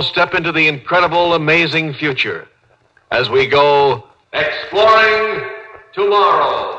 step into the incredible, amazing future as we go exploring tomorrow.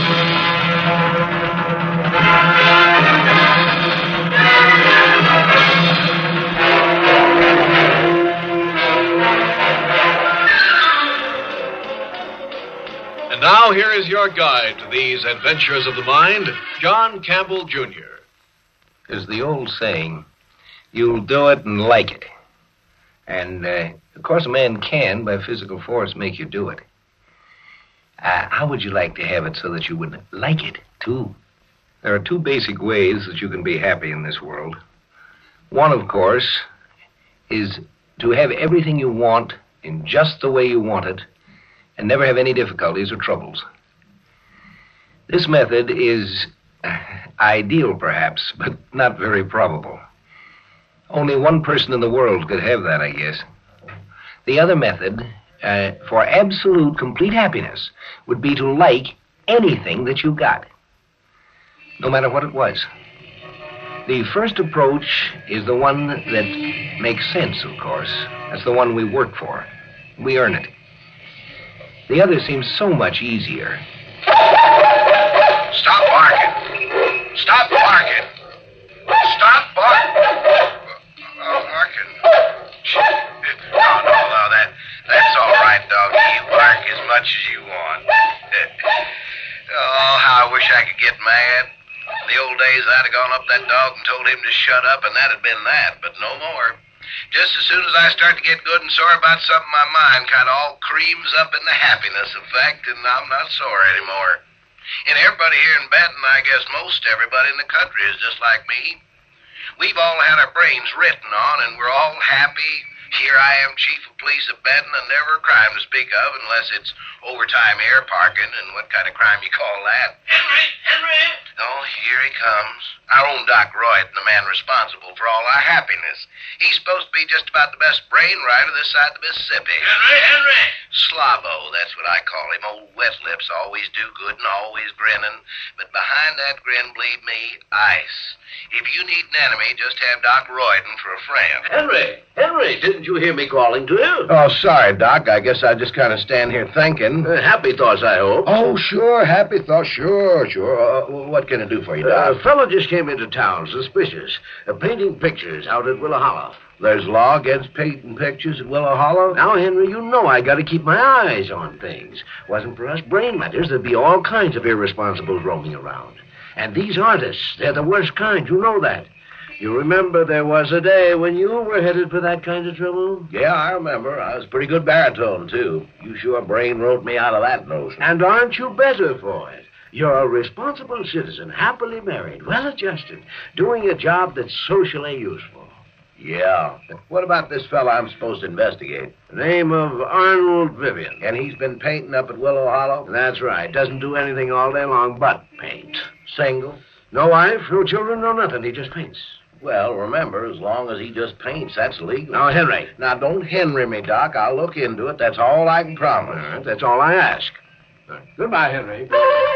And now here is your guide to these adventures of the mind, John Campbell, Jr. There's the old saying, you'll do it and like it. And, of course, a man can, by physical force, make you do it. How would you like to have it so that you would like it, too? There are two basic ways that you can be happy in this world. One, of course, is to have everything you want in just the way you want it and never have any difficulties or troubles. This method is ideal, perhaps, but not very probable. Only one person in the world could have that, I guess. The other method, for absolute, complete happiness, would be to like anything that you got, no matter what it was. The first approach is the one that makes sense, of course. That's the one we work for. We earn it. The other seems so much easier. Stop barking. Stop barking. Stop barking. Barking. No, that's all right, doggy. You bark as much as you want. Oh, how I wish I could get mad. In the old days, I'd have gone up that dog and told him to shut up, and that'd been that, but no more. Just as soon as I start to get good and sore about something, my mind kind of all creams up in the happiness effect, and I'm not sore anymore. And everybody here in Benton, I guess most everybody in the country is just like me. We've all had our brains written on, and we're all happy. Here I am, chief of police of Benton, and never a crime to speak of unless it's overtime air parking, and what kind of crime you call that? Henry! Oh, here he comes. Our own Doc Royd, the man responsible for all our happiness. He's supposed to be just about the best brain rider this side of the Mississippi. Henry! Slobbo, that's what I call him. Old wet lips, always do good and always grinning. But behind that grin, believe me, ice. If you need an enemy, just have Doc Royden for a friend. Henry, didn't you hear me calling to you? Oh, sorry, Doc. I guess I just kind of stand here thinking. Happy thoughts, I hope. Oh, sure, happy thoughts, sure. What can I do for you, Doc? A fellow just came into town, suspicious, painting pictures out at Willow Hollow. There's law against painting pictures at Willow Hollow? Now, Henry, you know I got to keep my eyes on things. Wasn't for us brain matters, there'd be all kinds of irresponsibles roaming around. And these artists, they're the worst kind, you know that. You remember there was a day when you were headed for that kind of trouble? Yeah, I remember. I was a pretty good baritone, too. You sure brain wrote me out of that notion. And aren't you better for it? You're a responsible citizen, happily married, well-adjusted, doing a job that's socially useful. Yeah. What about this fella I'm supposed to investigate? The name of Arnold Vivian. And he's been painting up at Willow Hollow? That's right. Doesn't do anything all day long but paint. Single? No wife, no children, no nothing. He just paints. Well, remember, as long as he just paints, that's legal. Now, Henry. Now, don't Henry me, Doc. I'll look into it. That's all I can promise. All right, that's all I ask. Goodbye, Henry.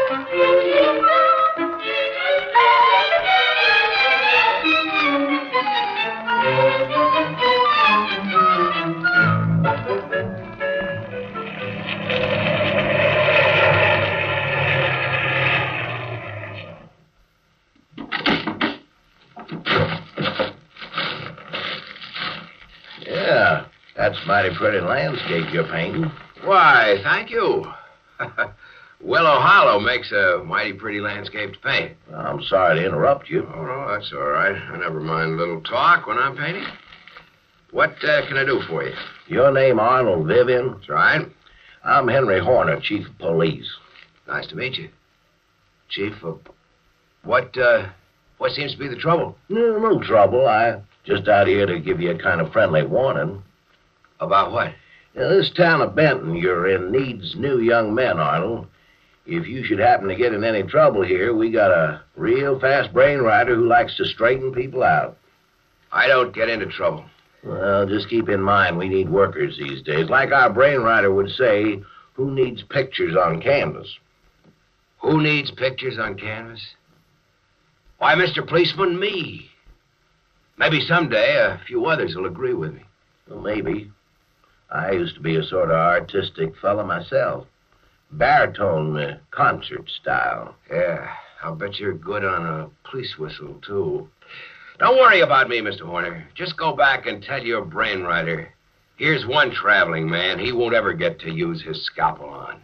Yeah, that's mighty pretty landscape you're painting. Why, thank you. Willow Hollow makes a mighty pretty landscape to paint. I'm sorry to interrupt you. Oh, no, that's all right. I never mind a little talk when I'm painting. What can I do for you? Your name Arnold Vivian? That's right. I'm Henry Horner, chief of police. Nice to meet you. Chief of... What seems to be the trouble? No trouble. I just out here to give you a kind of friendly warning. About what? This town of Benton you're in needs new young men, Arnold. If you should happen to get in any trouble here, we got a real fast brain rider who likes to straighten people out. I don't get into trouble. Well, just keep in mind we need workers these days. Like our brain rider would say, who needs pictures on canvas? Who needs pictures on canvas? Why, Mr. Policeman, me. Maybe someday a few others will agree with me. Well, maybe. I used to be a sort of artistic fella myself. Baritone concert style. Yeah, I'll bet you're good on a police whistle, too. Don't worry about me, Mr. Horner. Just go back and tell your brainwriter. Here's one traveling man he won't ever get to use his scalpel on.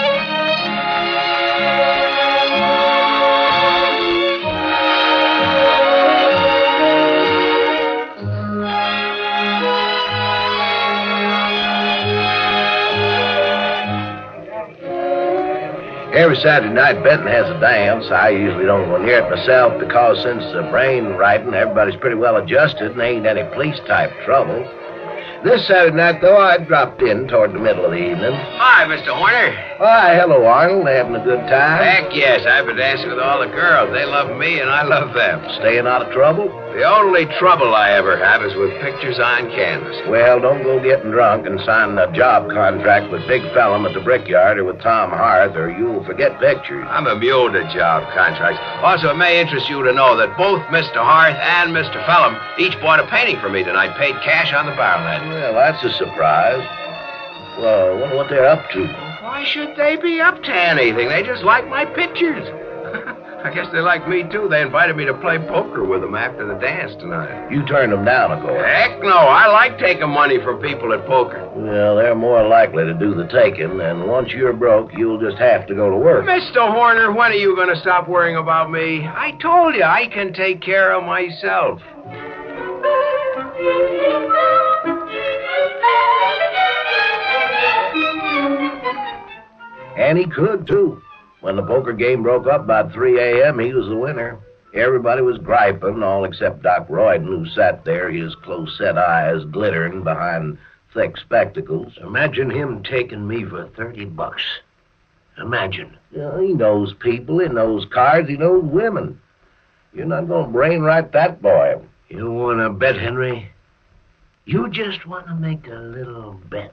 Every Saturday night, Benton has a dance. I usually don't go near it myself because since the brain writing, everybody's pretty well adjusted and ain't any police-type trouble. This Saturday night, though, I dropped in toward the middle of the evening. Hi, Mr. Horner. Why, hello, Arnold. Having a good time? Heck yes, I've been dancing with all the girls. They love me and I love them. Staying out of trouble? The only trouble I ever have is with pictures on canvas. Well, don't go getting drunk and signing a job contract with Big Fellum at the Brickyard or with Tom Harth, or you'll forget pictures. I'm immune to job contracts. Also, it may interest you to know that both Mr. Harth and Mr. Fellum each bought a painting for me tonight, paid cash on the barrel head. Well, that's a surprise. Well, I wonder what they're up to. Why should they be up to anything? They just like my pictures. I guess they like me, too. They invited me to play poker with them after the dance tonight. You turned them down, of course. Heck no. I like taking money from people at poker. Well, they're more likely to do the taking, and once you're broke, you'll just have to go to work. Mr. Horner, when are you going to stop worrying about me? I told you I can take care of myself. And he could, too. When the poker game broke up about 3 a.m., he was the winner. Everybody was griping, all except Doc Royden, who sat there, his close-set eyes glittering behind thick spectacles. Imagine him taking me for $30. Imagine. Yeah, he knows people, he knows cards, he knows women. You're not going to brainwrite that boy. You want to bet, Henry? You just want to make a little bet.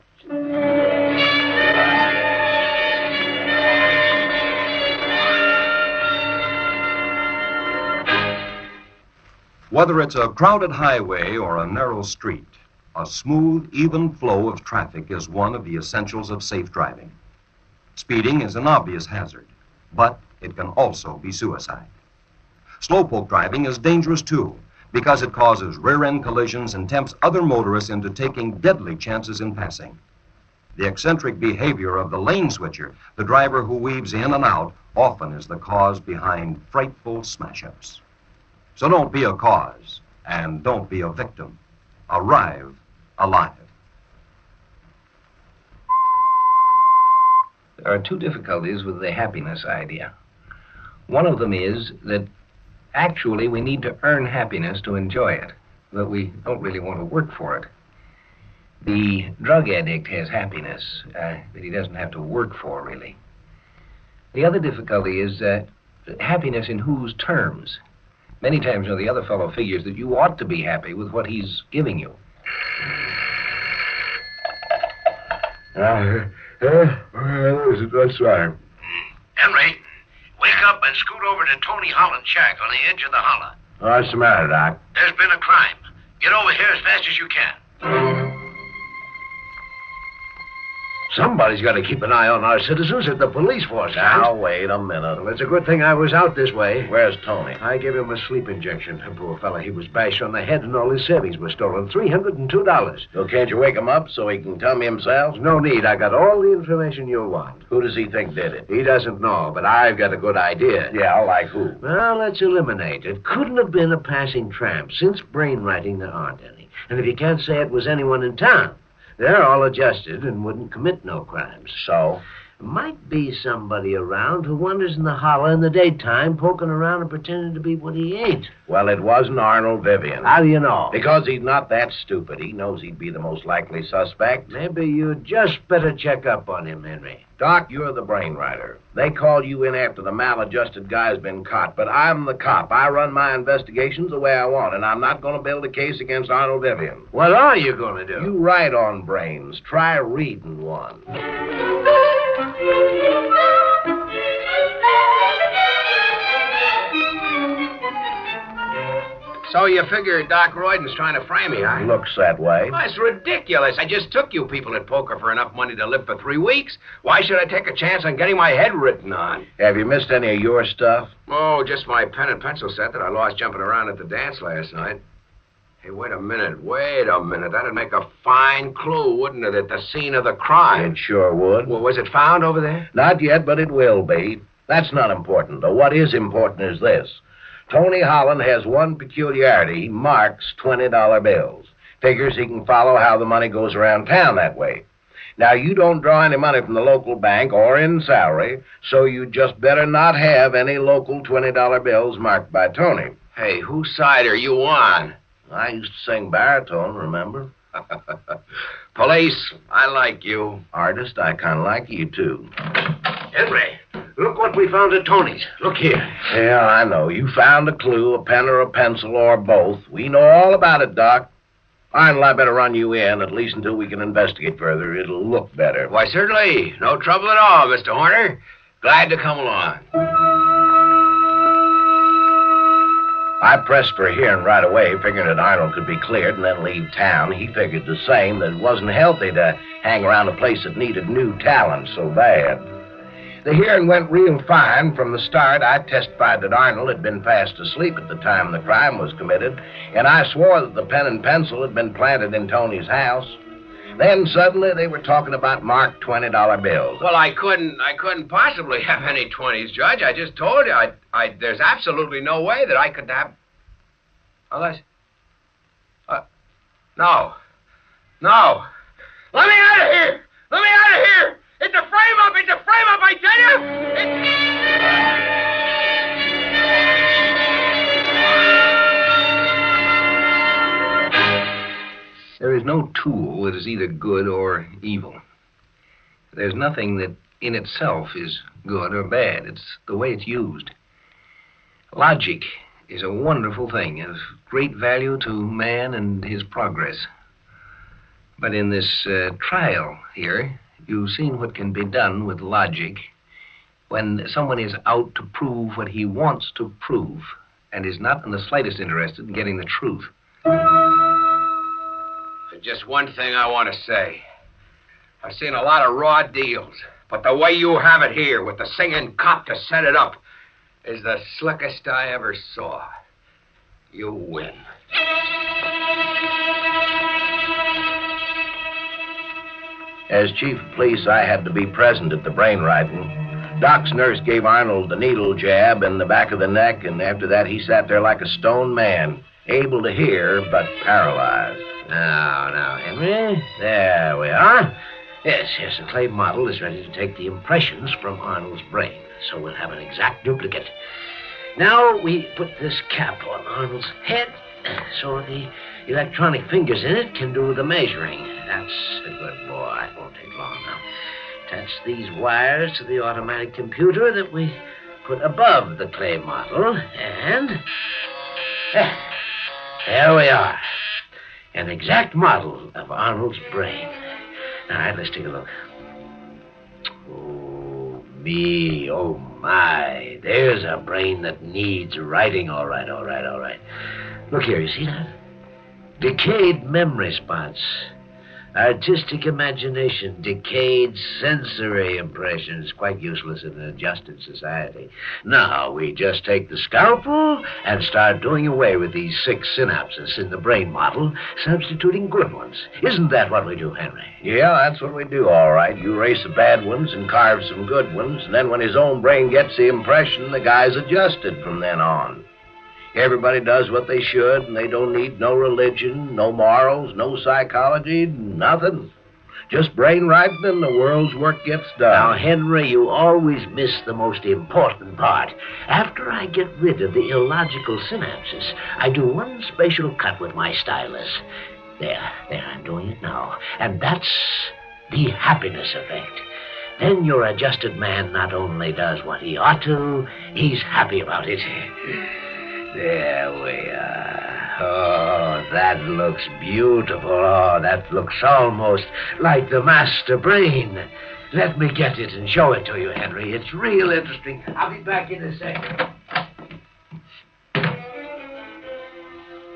Whether it's a crowded highway or a narrow street, a smooth, even flow of traffic is one of the essentials of safe driving. Speeding is an obvious hazard, but it can also be suicide. Slowpoke driving is dangerous, too, because it causes rear-end collisions and tempts other motorists into taking deadly chances in passing. The eccentric behavior of the lane switcher, the driver who weaves in and out, often is the cause behind frightful smash-ups. So don't be a cause, and don't be a victim. Arrive alive. There are two difficulties with the happiness idea. One of them is that actually we need to earn happiness to enjoy it, but we don't really want to work for it. The drug addict has happiness that he doesn't have to work for, really. The other difficulty is happiness in whose terms? Many times, the other fellow figures that you ought to be happy with what he's giving you. That's right. Henry, wake up and scoot over to Tony Holland's shack on the edge of the holler. What's the matter, Doc? There's been a crime. Get over here as fast as you can. Somebody's got to keep an eye on our citizens at the police force. Now, wait a minute. Well, it's a good thing I was out this way. Where's Tony? I gave him a sleep injection. Poor fella, he was bashed on the head and all his savings were stolen. $302. So can't you wake him up so he can tell me himself? No need. I got all the information you'll want. Who does he think did it? He doesn't know, but I've got a good idea. Yeah, like who? Well, let's eliminate. It couldn't have been a passing tramp. Since brainwriting, there aren't any. And if you can't say it was anyone in town, they're all adjusted and wouldn't commit no crimes. So? Might be somebody around who wanders in the holler in the daytime, poking around and pretending to be what he ain't. Well, it wasn't Arnold Vivian. How do you know? Because he's not that stupid. He knows he'd be the most likely suspect. Maybe you just better check up on him, Henry. Doc, you're the brainwriter. They called you in after the maladjusted guy's been caught, but I'm the cop. I run my investigations the way I want, and I'm not going to build a case against Arnold Vivian. What are you going to do? You write on brains. Try reading one. So you figure Doc Royden's trying to frame me, huh? Looks that way. Oh, it's ridiculous. I just took you people at poker for enough money to live for 3 weeks. Why should I take a chance on getting my head written on? Have you missed any of your stuff? Oh, just my pen and pencil set that I lost jumping around at the dance last night. Hey, wait a minute. That'd make a fine clue, wouldn't it, at the scene of the crime? It sure would. Well, was it found over there? Not yet, but it will be. That's not important, though. What is important is this. Tony Holland has one peculiarity. He marks $20 bills. Figures he can follow how the money goes around town that way. Now, you don't draw any money from the local bank or in salary, so you just better not have any local $20 bills marked by Tony. Hey, whose side are you on? I used to sing baritone, remember? Police, I like you. Artist, I kind of like you, too. Henry, look what we found at Tony's. Look here. Yeah, I know. You found a clue, a pen or a pencil, or both. We know all about it, Doc. Arnold, I better run you in, at least until we can investigate further. It'll look better. Why, certainly. No trouble at all, Mr. Horner. Glad to come along. I pressed for a hearing right away, figuring that Arnold could be cleared and then leave town. He figured the same, that it wasn't healthy to hang around a place that needed new talent so bad. The hearing went real fine. From the start, I testified that Arnold had been fast asleep at the time the crime was committed, and I swore that the pen and pencil had been planted in Tony's house. Then suddenly they were talking about marked $20 bills. Well, I couldn't possibly have any 20s, Judge. I just told you, there's absolutely no way that I could have. Unless, no. Let me out of here! It's a frame-up! I tell you! There is no tool that is either good or evil. There's nothing that in itself is good or bad. It's the way it's used. Logic is a wonderful thing, of great value to man and his progress. But in this trial here, you've seen what can be done with logic when someone is out to prove what he wants to prove and is not in the slightest interested in getting the truth. Just one thing I want to say. I've seen a lot of raw deals, but the way you have it here with the singing cop to set it up is the slickest I ever saw. You win. As chief of police, I had to be present at the brainwriting. Doc's nurse gave Arnold the needle jab in the back of the neck, and after that he sat there like a stone man, able to hear but paralyzed. Now, Henry. There we are. Yes, the clay model is ready to take the impressions from Arnold's brain, so we'll have an exact duplicate. Now we put this cap on Arnold's head so the electronic fingers in it can do the measuring. That's a good boy. It won't take long now. Attach these wires to the automatic computer that we put above the clay model, and there we are. An exact model of Arnold's brain. All right, let's take a look. Oh, me, oh, my. There's a brain that needs writing. All right. Look here, you see that? Decayed memory spots. Artistic imagination, decayed sensory impressions, quite useless in an adjusted society. Now, we just take the scalpel and start doing away with these 6 synapses in the brain model, substituting good ones. Isn't that what we do, Henry? Yeah, that's what we do, all right. You erase the bad ones and carve some good ones, and then when his own brain gets the impression, the guy's adjusted from then on. Everybody does what they should, and they don't need no religion, no morals, no psychology, nothing. Just brainwriting, and the world's work gets done. Now, Henry, you always miss the most important part. After I get rid of the illogical synapses, I do one special cut with my stylus. There, I'm doing it now. And that's the happiness effect. Then your adjusted man not only does what he ought to, he's happy about it. There we are. Oh, that looks beautiful. Oh, that looks almost like the master brain. Let me get it and show it to you, Henry. It's real interesting. I'll be back in a second.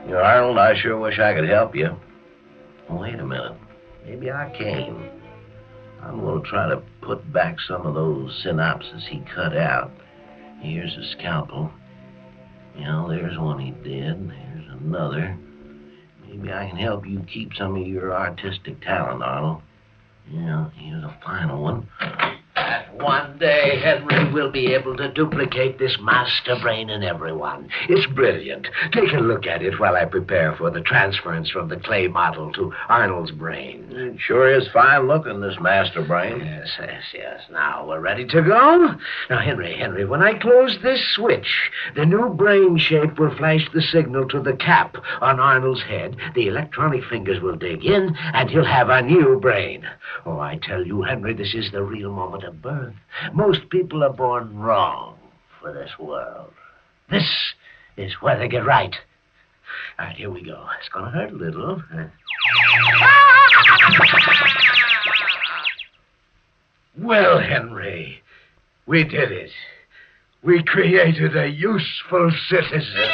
Arnold, I sure wish I could help you. Wait a minute. Maybe I can. I'm going to try to put back some of those synapses he cut out. Here's a scalpel. There's one he did. There's another. Maybe I can help you keep some of your artistic talent, Arnold. Here's a final one. And one day, Henry will be able to duplicate this master brain in everyone. It's brilliant. Take a look at it while I prepare for the transference from the clay model to Arnold's brain. It sure is fine looking, this master brain. Yes. Now, we're ready to go? Now, Henry, when I close this switch, the new brain shape will flash the signal to the cap on Arnold's head. The electronic fingers will dig in, and he'll have a new brain. Oh, I tell you, Henry, this is the real moment of birth. Most people are born wrong for this world. This is where they get right. All right, here we go. It's going to hurt a little. Well, Henry, we did it. We created a useful citizen.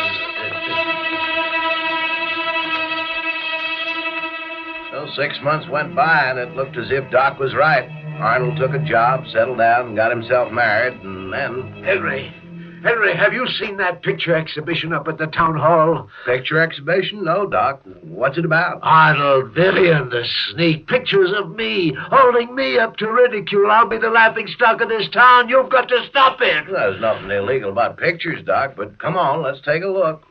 Well, 6 months went by, and it looked as if Doc was right. Arnold took a job, settled down, and got himself married, and then... Henry, have you seen that picture exhibition up at the town hall? Picture exhibition? No, Doc. What's it about? Arnold, Vivian, the sneak. Pictures of me, holding me up to ridicule. I'll be the laughingstock of this town. You've got to stop it. Well, there's nothing illegal about pictures, Doc, but come on, let's take a look.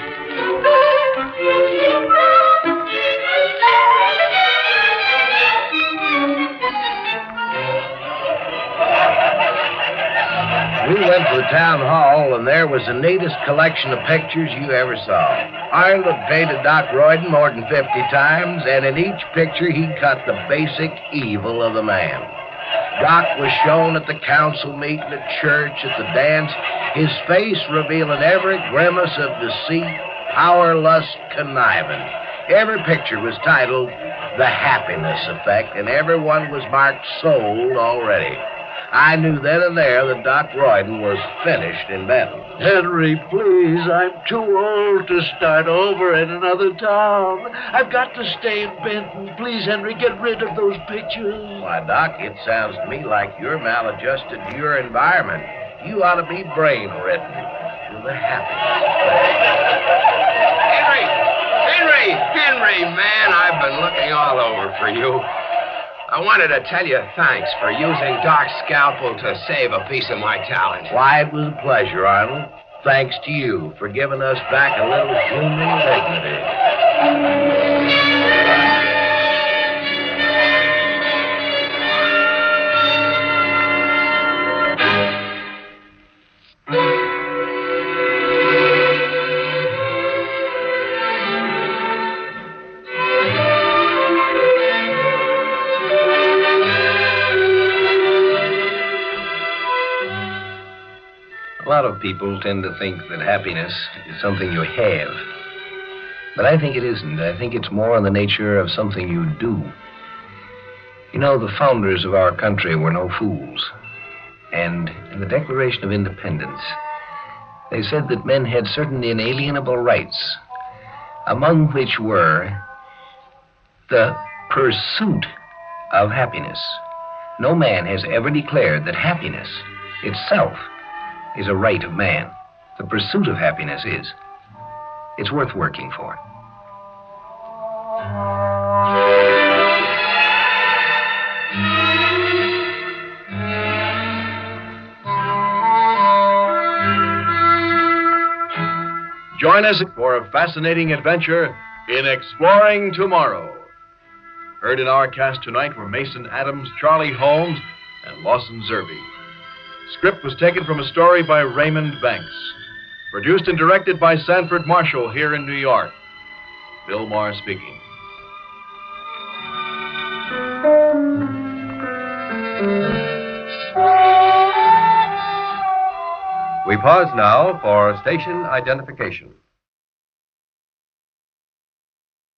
We went to the town hall, and there was the neatest collection of pictures you ever saw. Arnold had painted Doc Royden more than 50 times, and in each picture he cut the basic evil of the man. Doc was shown at the council meeting, at church, at the dance, his face revealing every grimace of deceit, power, lust, conniving. Every picture was titled The Happiness Effect, and everyone was marked sold already. I knew then and there that Doc Royden was finished in Benton. Henry, please, I'm too old to start over in another town. I've got to stay in Benton. Please, Henry, get rid of those pictures. Why, Doc, it sounds to me like you're maladjusted to your environment. You ought to be brain-ridden. You're the happiest. Henry, man, I've been looking all over for you. I wanted to tell you thanks for using Doc's scalpel to save a piece of my talent. Why, it was a pleasure, Arnold. Thanks to you for giving us back a little human dignity. A lot of people tend to think that happiness is something you have. But I think it isn't. I think it's more in the nature of something you do. The founders of our country were no fools. And in the Declaration of Independence, they said that men had certain inalienable rights, among which were the pursuit of happiness. No man has ever declared that happiness itself is a right of man. The pursuit of happiness is. It's worth working for. Join us for a fascinating adventure in Exploring Tomorrow. Heard in our cast tonight were Mason Adams, Charlie Holmes, and Lawson Zerbe. Script was taken from a story by Raymond Banks. Produced and directed by Sanford Marshall here in New York. Bill Maher speaking. We pause now for station identification.